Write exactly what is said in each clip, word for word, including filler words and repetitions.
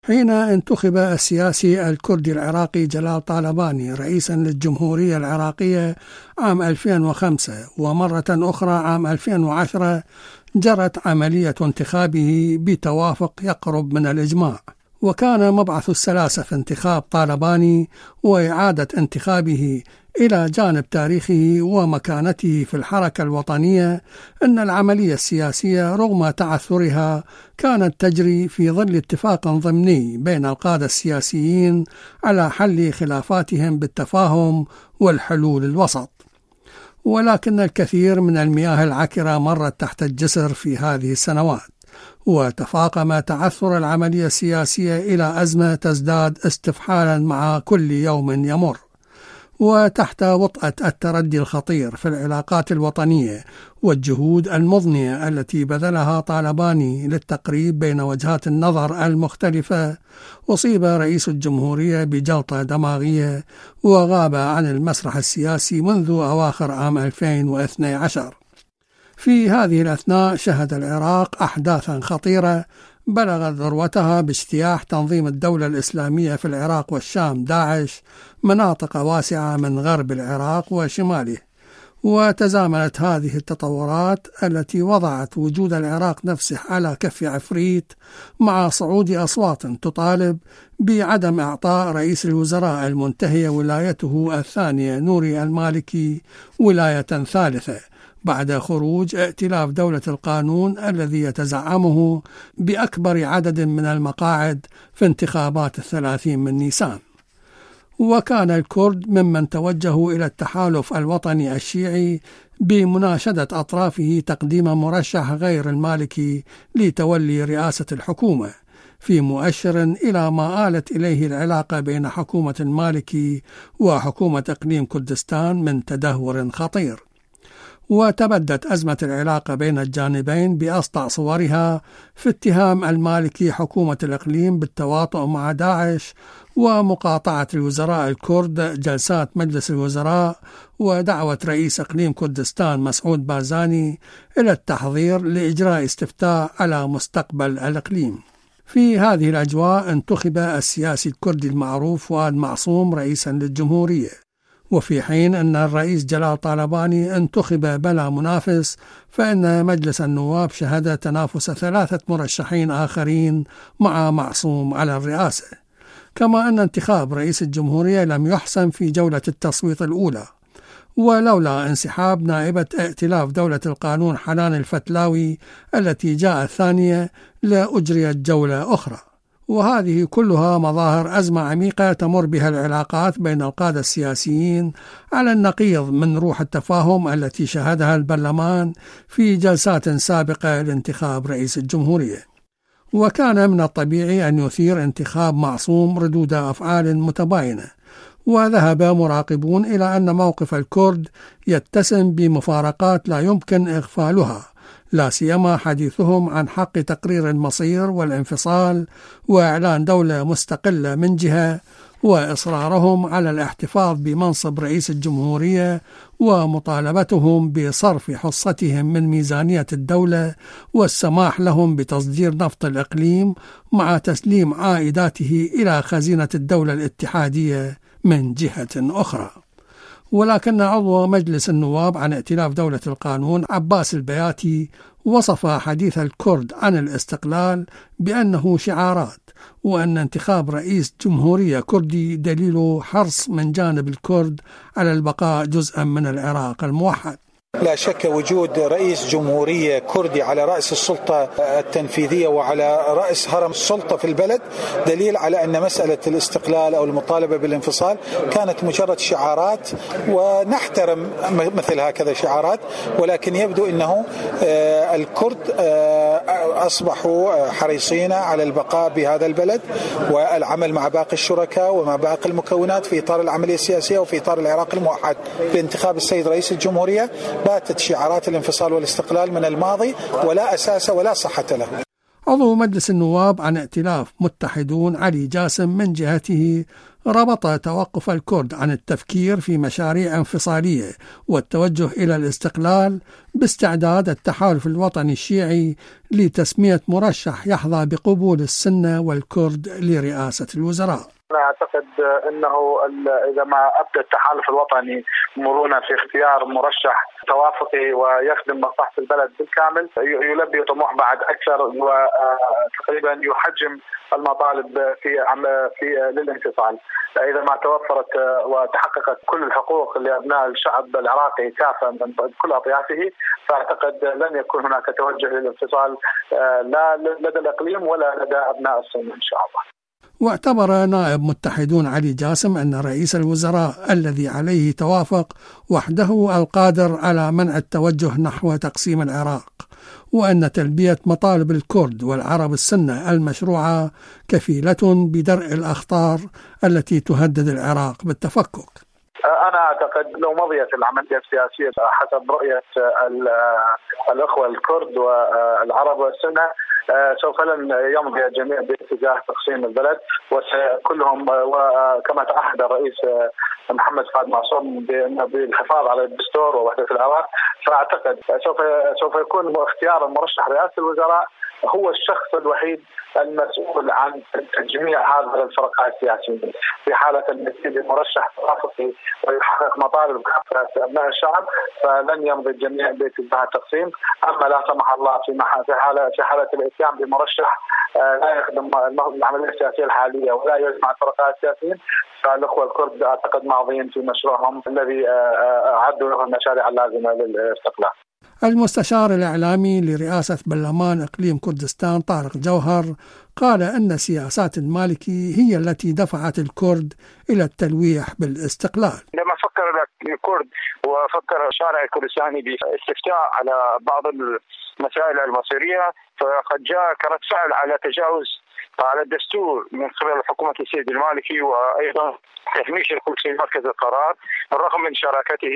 حين انتخب السياسي الكردي العراقي جلال طالباني رئيسا للجمهورية العراقية عام ألفين وخمسة، ومرة أخرى عام ألفين وعشرة جرت عملية انتخابه بتوافق يقرب من الإجماع. وكان مبعث السلاسة في انتخاب طالباني وإعادة انتخابه إلى جانب تاريخه ومكانته في الحركة الوطنية أن العملية السياسية رغم تعثرها كانت تجري في ظل اتفاق ضمني بين القادة السياسيين على حل خلافاتهم بالتفاهم والحلول الوسط. ولكن الكثير من المياه العكرة مرت تحت الجسر في هذه السنوات، وتفاقم تعثر العملية السياسية إلى أزمة تزداد استفحالا مع كل يوم يمر. وتحت وطأة التردي الخطير في العلاقات الوطنية والجهود المضنية التي بذلها طالباني للتقريب بين وجهات النظر المختلفة، أصيب رئيس الجمهورية بجلطة دماغية وغاب عن المسرح السياسي منذ أواخر عام ألفين واثني عشر. في هذه الأثناء شهد العراق أحداثا خطيرة بلغت ذروتها باجتياح تنظيم الدولة الإسلامية في العراق والشام داعش مناطق واسعة من غرب العراق وشماله. وتزامنت هذه التطورات التي وضعت وجود العراق نفسه على كف عفريت مع صعود أصوات تطالب بعدم إعطاء رئيس الوزراء المنتهية ولايته الثانية نوري المالكي ولاية ثالثة بعد خروج ائتلاف دولة القانون الذي يتزعمه بأكبر عدد من المقاعد في انتخابات الثلاثين من نيسان. وكان الكرد ممن توجهوا إلى التحالف الوطني الشيعي بمناشدة أطرافه تقديم مرشح غير المالكي لتولي رئاسة الحكومة، في مؤشر إلى ما آلت إليه العلاقة بين حكومة المالكي وحكومة إقليم كردستان من تدهور خطير. وتبدت أزمة العلاقة بين الجانبين بأسطع صورها في اتهام المالكي حكومة الإقليم بالتواطؤ مع داعش ومقاطعة الوزراء الكرد جلسات مجلس الوزراء، ودعوة رئيس إقليم كردستان مسعود بارزاني إلى التحضير لإجراء استفتاء على مستقبل الإقليم. في هذه الأجواء انتخب السياسي الكردي المعروف فؤاد معصوم رئيسا للجمهورية، وفي حين أن الرئيس جلال طالباني انتخب بلا منافس، فإن مجلس النواب شهد تنافس ثلاثة مرشحين آخرين مع معصوم على الرئاسة. كما أن انتخاب رئيس الجمهورية لم يحسم في جولة التصويت الأولى، ولولا انسحاب نائبة ائتلاف دولة القانون حنان الفتلاوي التي جاءت ثانية لأجريت جولة أخرى. وهذه كلها مظاهر أزمة عميقة تمر بها العلاقات بين القادة السياسيين على النقيض من روح التفاهم التي شهدها البرلمان في جلسات سابقة لانتخاب رئيس الجمهورية. وكان من الطبيعي أن يثير انتخاب معصوم ردود أفعال متباينة، وذهب مراقبون إلى أن موقف الكرد يتسم بمفارقات لا يمكن إغفالها، لا سيما حديثهم عن حق تقرير المصير والانفصال وإعلان دولة مستقلة من جهة، وإصرارهم على الاحتفاظ بمنصب رئيس الجمهورية ومطالبتهم بصرف حصتهم من ميزانية الدولة والسماح لهم بتصدير نفط الإقليم مع تسليم عائداته إلى خزينة الدولة الاتحادية من جهة أخرى. ولكن عضو مجلس النواب عن ائتلاف دولة القانون عباس البياتي وصف حديث الكرد عن الاستقلال بأنه شعارات، وأن انتخاب رئيس جمهورية كردي دليل حرص من جانب الكرد على البقاء جزءا من العراق الموحد. لا شك وجود رئيس جمهورية كردي على رأس السلطة التنفيذية وعلى رأس هرم السلطة في البلد دليل على أن مسألة الاستقلال أو المطالبة بالانفصال كانت مجرد شعارات، ونحترم مثل هكذا شعارات، ولكن يبدو أنه الكرد أصبحوا حريصين على البقاء بهذا البلد والعمل مع باقي الشركاء ومع باقي المكونات في إطار العملية السياسية وفي إطار العراق الموحد. بانتخاب السيد رئيس الجمهورية باتت شعارات الانفصال والاستقلال من الماضي ولا أساس ولا صحة له. عضو مجلس النواب عن ائتلاف متحدون علي جاسم من جهته ربط توقف الكرد عن التفكير في مشاريع انفصالية والتوجه إلى الاستقلال باستعداد التحالف الوطني الشيعي لتسمية مرشح يحظى بقبول السنة والكرد لرئاسة الوزراء. أنا أعتقد أنه إذا ما أبدى التحالف الوطني مرونة في اختيار مرشح توافقي ويخدم مصلحة البلد بالكامل يلبي طموح بعد أكثر وتقريبا يحجم المطالب في في للانفصال. إذا ما توفرت وتحققت كل الحقوق لأبناء الشعب العراقي كافة من كل أطيافه، فأعتقد لن يكون هناك توجه للانفصال لا لدى الإقليم ولا لدى أبناء السنة إن شاء الله. واعتبر نائب متحدون علي جاسم أن رئيس الوزراء الذي عليه توافق وحده القادر على منع التوجه نحو تقسيم العراق، وأن تلبية مطالب الكرد والعرب السنة المشروعة كفيلة بدرء الأخطار التي تهدد العراق بالتفكك. أنا أعتقد لو مضيت العملية السياسية حسب رؤية الأخوة الكرد والعرب والسنة سوف لن يمضي الجميع باتجاه تقسيم البلد، وكلهم وكما تعهد الرئيس محمد فؤاد معصوم بالحفاظ على الدستور ووحدة العراق. فأعتقد سوف سوف يكون اختيار المرشح رئاسة الوزراء هو الشخص الوحيد المسؤول عن تجميع هذه الفرقات السياسية. في حالة المزيد مرشح توافقي ويحقق مطالب كافة أبناء الشعب فلن يمضي الجميع باتجاه التقسيم. أما لا سمح الله في حالة في حالة الاتيان بمرشح لا يخدم العملية السياسية الحالية ولا يجمع الفرقات السياسيين، فالأخوة الكرد أعتقد ماضيين في مشروعهم الذي أعدوا له المشاريع اللازمة للاستقلال. المستشار الإعلامي لرئاسة برلمان إقليم كردستان طارق جوهر قال أن سياسات المالكي هي التي دفعت الكرد إلى التلويح بالاستقلال. لما فكر الكرد وفكر الشارع الكردستاني باستفتاء على بعض المسائل المصيرية فقد جاء كرد فعل على تجاوز على الدستور من قبل حكومة السيد المالكي وأيضا تهميش الكرد في مركز القرار بالرغم من شراكته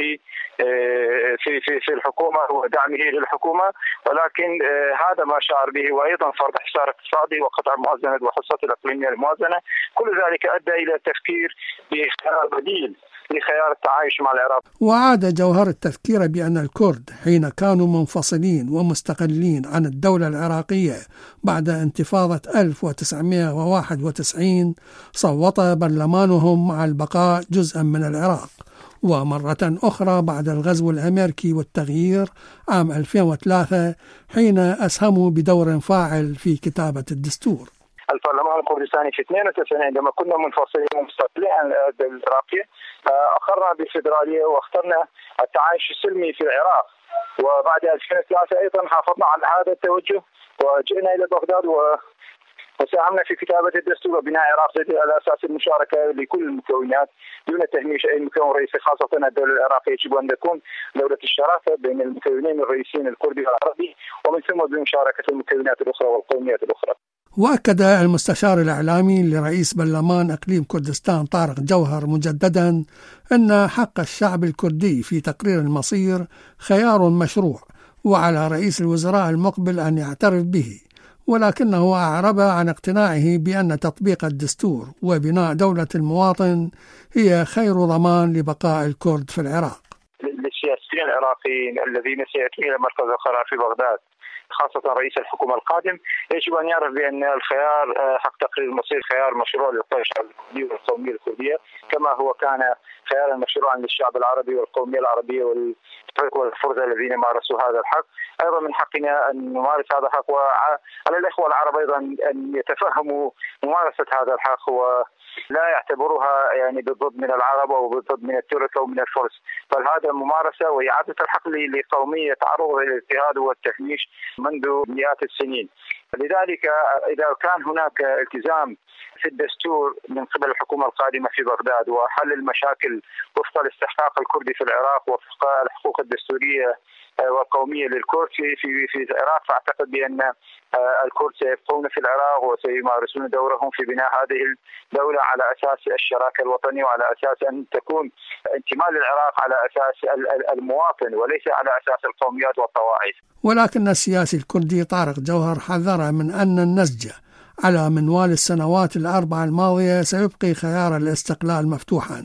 في في في الحكومة ودعمه للحكومة، ولكن هذا ما شعر به وأيضا فرض حصار اقتصادي وقطع موازنة وحصة الإقليمية الموازنة. كل ذلك أدى إلى التفكير باختيار بديل لخيار التعايش مع العراق. وعاد جوهر التذكير بأن الكرد حين كانوا منفصلين ومستقلين عن الدولة العراقية بعد انتفاضة ألف وتسعمائة وواحد وتسعين صوت برلمانهم مع البقاء جزءا من العراق، ومرة أخرى بعد الغزو الأمريكي والتغيير عام ألفين وثلاثة حين أسهموا بدور فاعل في كتابة الدستور. البرلمان الكردستاني في اثنين وتسعين عندما كنا منفصلين ومستقلين عن الدولة العراقية أقرنا بالفيدرالية واخترنا التعايش السلمي في العراق، وبعد ألفين وثلاثة أيضا حافظنا على هذا التوجه وجئنا إلى بغداد وساهمنا في كتابة الدستور وبناء عراق جديد على أساس المشاركة لكل المكونات دون تهميش أي مكون رئيسي، خاصة الدولة العراقية يجب أن تكون دولة الشراكة بين المكونين الرئيسيين الكردي والعربي ومن ثم بمشاركة المكونات الأخرى والقوميات الأخرى. وأكد المستشار الإعلامي لرئيس برلمان إقليم كردستان طارق جوهر مجددا أن حق الشعب الكردي في تقرير المصير خيار مشروع وعلى رئيس الوزراء المقبل أن يعترف به، ولكنه أعرب عن اقتناعه بأن تطبيق الدستور وبناء دولة المواطن هي خير ضمان لبقاء الكرد في العراق. للسياسيين العراقيين الذين سيأتون إلى مركز القرار في بغداد خاصة رئيس الحكومة القادم يجب أن يعرف بأن الخيار حق تقرير المصير خيار مشروع للشعب الكردي والقومية الكردية كما هو كان خيارا مشروعا للشعب العربي والقومية العربية والفرزة الذين مارسوا هذا الحق. أيضا من حقنا أن نمارس هذا الحق وعلى الإخوة العرب أيضا أن يتفهموا ممارسة هذا الحق ولا يعتبروها يعني بالضد من العرب أو بالضد من الترك أو من الفرس، بل هذا ممارسة وإعادة الحق لقومية تعرض إلى الاضطهاد والتهميش منذ مئات السنين. لذلك إذا كان هناك التزام في الدستور من قبل الحكومة القادمة في بغداد وحل المشاكل وفق الاستحقاق الكردي في العراق وفق الحقوق الدستورية والقومية للكرد في في في العراق، فأعتقد بأن الكرد سيبقون في العراق وسيمارسون دورهم في بناء هذه الدولة على أساس الشراكة الوطنية وعلى أساس أن تكون انتماء للعراق على أساس المواطن وليس على أساس القوميات والطوائف. ولكن السياسي الكردي طارق جوهر حذر من أن النسج على منوال السنوات الأربع الماضية سيبقي خيار الاستقلال مفتوحا،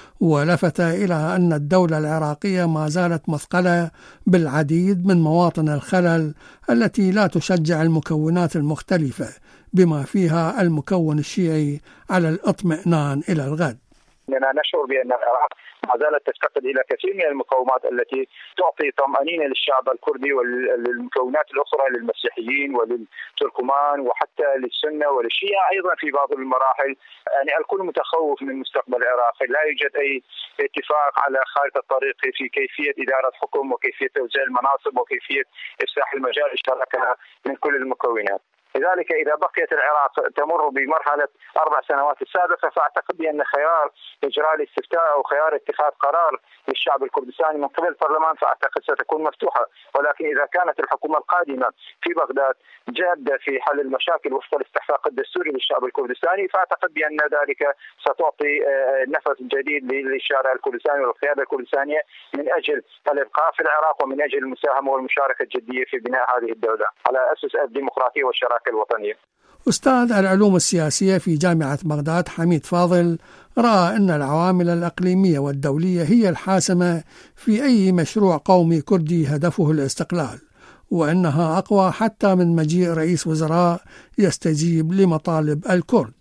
ولفت إلى أن الدولة العراقية ما زالت مثقلة بالعديد من مواطن الخلل التي لا تشجع المكونات المختلفة بما فيها المكون الشيعي على الاطمئنان إلى الغد. إننا نشعر بأن العراق ما زالت تفتقد إلى كثير من المقومات التي تعطي طمأنينة للشعب الكردي والمكونات الأخرى للمسيحيين وللتركمان وحتى للسنة وللشيعة أيضا في بعض المراحل. يعني الكل متخوف من مستقبل العراق، لا يوجد أي اتفاق على خارطة الطريق في كيفية إدارة حكم وكيفية توزيع المناصب وكيفية إفساح المجال للشراكة من كل المكونات. لذلك إذا بقيت العراق تمر بمرحلة أربع سنوات السابقة فأعتقد بأن خيار إجراء الاستفتاء أو خيار اتخاذ قرار للشعب الكردستاني من قبل البرلمان فأعتقد ستكون مفتوحة. ولكن إذا كانت الحكومة القادمة في بغداد جادة في حل المشاكل وفق الاستحقاق الدستوري للشعب الكردستاني فأعتقد بأن ذلك ستعطي نفس جديد للشارع الكردستاني والقيادة الكردستانية من أجل الإبقاء في العراق ومن أجل المساهمة والمشاركة الجدية في بناء هذه الدولة على أسس الديمقراطية والشراكة الوطنية. أستاذ العلوم السياسية في جامعة بغداد حميد فاضل رأى أن العوامل الإقليمية والدولية هي الحاسمة في أي مشروع قومي كردي هدفه الاستقلال، وأنها أقوى حتى من مجيء رئيس وزراء يستجيب لمطالب الكرد،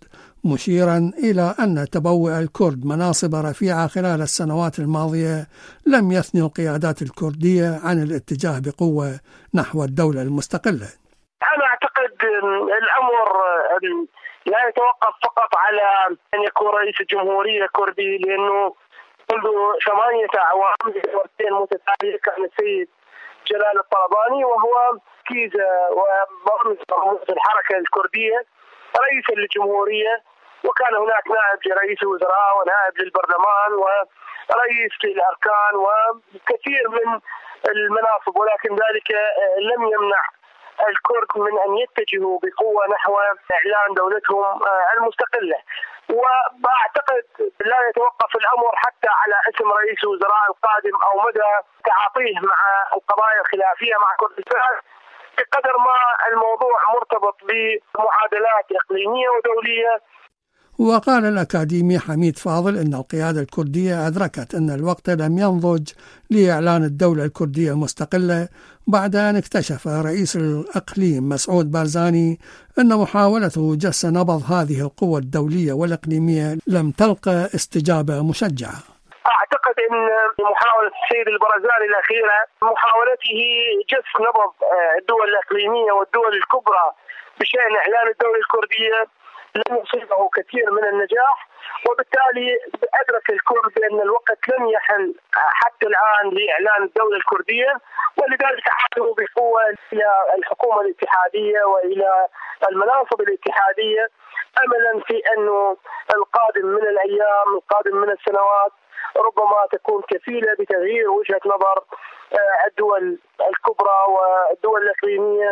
مشيرا إلى أن تبوء الكرد مناصب رفيعة خلال السنوات الماضية لم يثني القيادات الكردية عن الاتجاه بقوة نحو الدولة المستقلة. أنا أعتقد الأمر لا يتوقف فقط على أن يكون رئيس الجمهورية كردي، لأنه منذ ثمانية أعوام دورتين متتالية كان السيد جلال الطلباني وهو كيزة ومرمز الحركة الكردية رئيسا للجمهورية، وكان هناك نائب لرئيس الوزراء ونائب للبرلمان ورئيس للأركان وكثير من المناصب، ولكن ذلك لم يمنع الكرد من أن يتجهوا بقوة نحو إعلان دولتهم المستقلة. وأعتقد لا يتوقف الأمر حتى على اسم رئيس الوزراء القادم أو مدى تعاطيه مع القضايا الخلافية مع كردستان بقدر ما الموضوع مرتبط بمعادلات إقليمية ودولية. وقال الأكاديمي حميد فاضل إن القيادة الكردية أدركت أن الوقت لم ينضج لإعلان الدولة الكردية المستقلة بعد أن اكتشف رئيس الإقليم مسعود بارزاني أن محاولته جس نبض هذه القوى الدولية والإقليمية لم تلقى استجابة مشجعة. أعتقد أن محاولة السيد البرزاني الأخيرة محاولته جس نبض الدول الإقليمية والدول الكبرى بشأن إعلان الدولة الكردية لم يصيبه كثير من النجاح، وبالتالي أدرك الكرد بأن الوقت لم يحن حتى الآن لإعلان الدولة الكردية، ولذلك عادوا بقوة إلى الحكومة الاتحادية وإلى المناصب الاتحادية أملا في أنه القادم من الأيام القادم من السنوات ربما تكون كفيلة بتغيير وجهة نظر الدول الكبرى والدول الإقليمية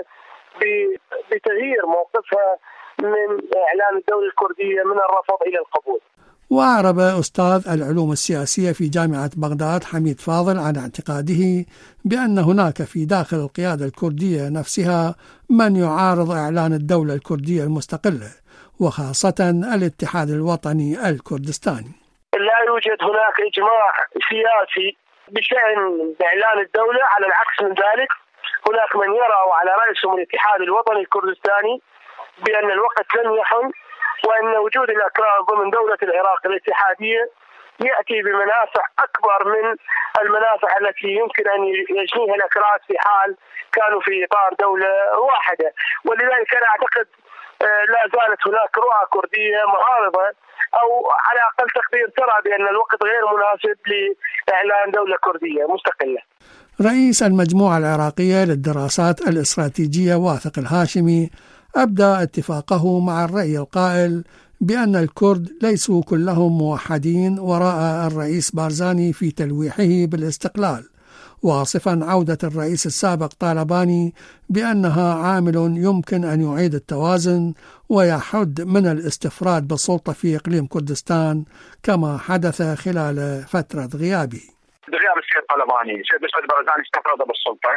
بتغيير موقفها من إعلان الدولة الكردية من الرفض إلى القبول. وأعرب أستاذ العلوم السياسية في جامعة بغداد حميد فاضل عن اعتقاده بأن هناك في داخل القيادة الكردية نفسها من يعارض إعلان الدولة الكردية المستقلة، وخاصة الاتحاد الوطني الكردستاني. لا يوجد هناك إجماع سياسي بشأن إعلان الدولة، على العكس من ذلك هناك من يرى وعلى رأسهم الاتحاد الوطني الكردستاني بأن الوقت لم يحن، وأن وجود الأكراد ضمن دولة العراق الاتحادية يأتي بمنافع أكبر من المنافع التي يمكن أن يجنيها الأكراد في حال كانوا في إطار دولة واحدة. ولذلك أنا أعتقد لا زالت هناك رؤى كردية معارضة أو على أقل تقدير ترى بأن الوقت غير مناسب لإعلان دولة كردية مستقلة. رئيس المجموعة العراقية للدراسات الاستراتيجية واثق الهاشمي أبدى اتفاقه مع الرأي القائل بأن الكرد ليسوا كلهم موحدين وراء الرئيس بارزاني في تلويحه بالاستقلال، واصفا عودة الرئيس السابق طالباني بأنها عامل يمكن أن يعيد التوازن ويحد من الاستفراد بالسلطة في إقليم كردستان كما حدث خلال فترة غيابه. بغياب السيد طالباني السيد مسعود البرزاني استفرد بالسلطة.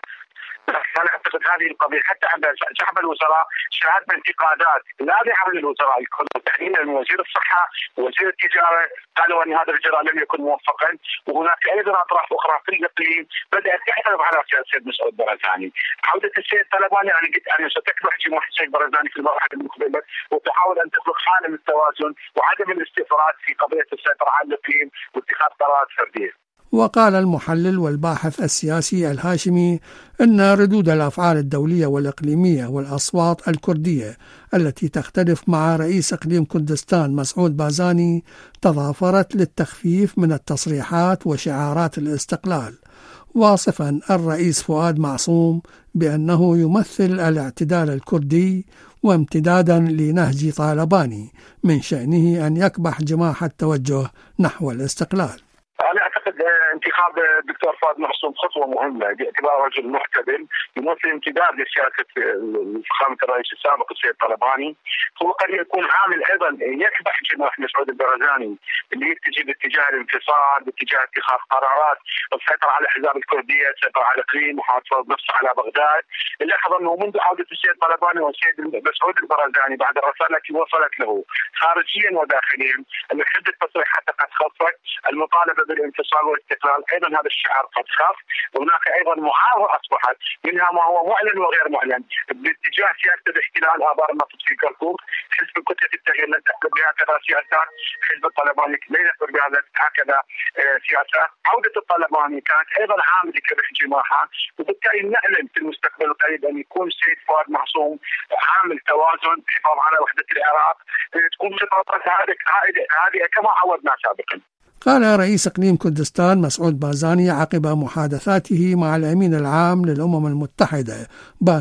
أنا أعتقد هذه القضية حتى عند شعب الوزراء شاهدنا انتقادات لا لعمل الوزراء الكل تحديدا من وزير الصحة ووزير التجارة، قالوا أن هذا الإجراء لم يكن موفقا، وهناك أيضا أطراف أخرى في الإقليم بدأت تعترض على السيد مسعود البرزاني. عودة السيد طالباني أنا قلت أن ستكبح جماعة السيد البرزاني في المرحلة المقبلة وتحاول أن تخلق حالة من التوازن وعدم الاستفراد في قضية السيطرة على الإقليم واتخاذ قرارات فردية. وقال المحلل والباحث السياسي الهاشمي أن ردود الأفعال الدولية والإقليمية والأصوات الكردية التي تختلف مع رئيس إقليم كردستان مسعود بارزاني تضافرت للتخفيف من التصريحات وشعارات الاستقلال، واصفا الرئيس فؤاد معصوم بأنه يمثل الاعتدال الكردي وامتدادا لنهج طالباني من شأنه أن يكبح جماح التوجه نحو الاستقلال. أنا أعتقد انتخاب الدكتور فؤاد معصوم خطوة مهمة باعتباره رجل محتدم يمثل امتداد لسياسة فخامة الرئيس السابق السيد طالباني. هو قد يكون عامل أيضا يكبح جماح مسعود البرزاني اللي يتجه باتجاه الانفصال، باتجاه اتخاذ قرارات، السيطرة على الأحزاب الكردية، السيطرة على الإقليم، محافظة نفسه على بغداد. نلاحظ أنه منذ عودة السيد طالباني والسيد مسعود البرزاني بعد الرسائل التي وصلت له خارجيا وداخليا أن عدة تصريحات قد خفت، المطالبة بالانفصال والاستقلال ايضا هذا الشعار قد خف، وهناك ايضا معارضه اصبحت منها ما هو معلن وغير معلن باتجاه سياسه الاحتلال ابار النفط في كركوك. حزب كتله التغيير لن تقبل بهكذا سياسات، حزب الطالباني لا يقبل بهكذا سياسات. عوده الطالباني كانت ايضا عامل لكبح جماحه، وبالتالي نعلن في المستقبل القريب ان يكون السيد فؤاد معصوم عامل توازن حفاظ على وحده العراق، تكون خطوات هذه كما عودنا سابقا. قال رئيس إقليم كردستان مسعود بارزاني عقب محادثاته مع الأمين العام للأمم المتحدة